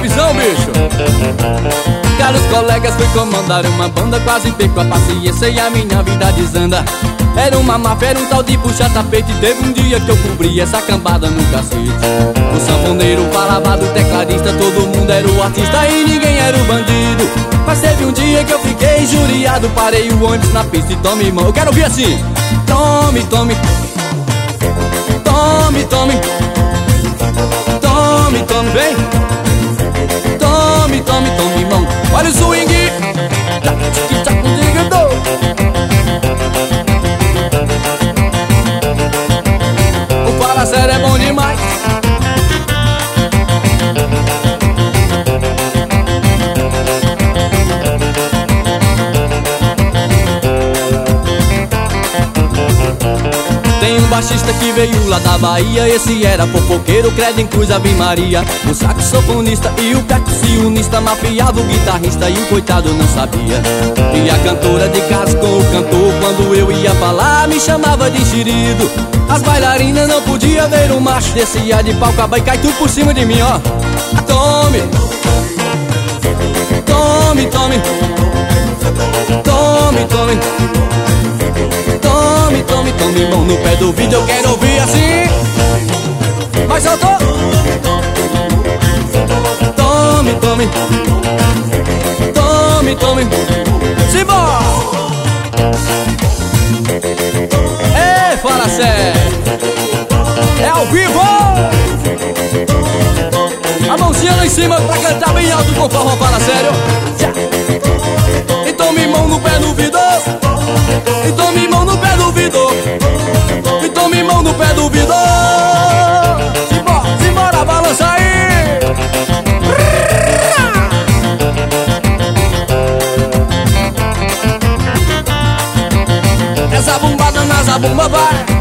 televisão, bicho. Caros colegas, fui comandar uma banda, quase perco a paciência e a minha vida desanda. Era uma máfia, era um tal de puxa-tapete. Teve um dia que eu cobri essa cambada no cacete. O sanfoneiro falava do tecladista, todo mundo era o artista e ninguém era o bandido. Mas teve um dia que eu fiquei injuriado, parei o ônibus na pista e tome mão. Eu quero ouvir assim: tome, tome, tome, tome, tome, tome, vem. Tome, tome, tome mão. Olha o swing. O Fala Sério é bom demais. Tem um baixista que veio lá da Bahia, esse era fofoqueiro, credo em cruz, Ave Maria. O saxofonista e o percussionista mafiava o guitarrista e o coitado não sabia. E a cantora de casa com o cantor, quando eu ia falar, me chamava de enxerido. As bailarinas não podiam ver o macho, descia de pau, caba e cai tudo por cima de mim, ó. Tome, tome, tome, tome, tome, tome, tome, tome mão no pé do ouvido, eu quero ouvir assim. Mais alto. Tome, tome, tome, tome, simbora. Ei, Fala Sério, é ao vivo. A mãozinha lá em cima pra cantar bem alto conforme Fala Sério. E tome mão no pé do ouvido. E tome mão no pé do ouvido. E tome mão no pé do ouvido. Simbora, simbora, balança aí. Essa bombada na zabumba vai.